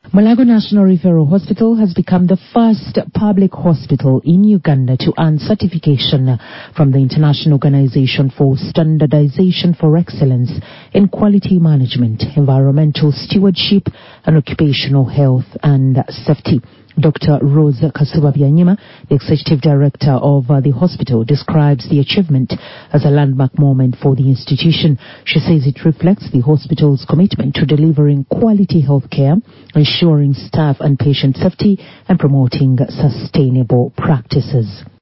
Mulago National Referral Hospital has become the first public hospital in Uganda to earn certification from the International Organization for Standardization for Excellence in Quality Management, Environmental Stewardship, and Occupational Health and Safety. Dr. Rose Kasuba Byanyima, the Executive Director of the hospital, describes the achievement as a landmark moment for the institution. She says it reflects the hospital's commitment to delivering quality health care, ensuring staff and patient safety, and promoting sustainable practices.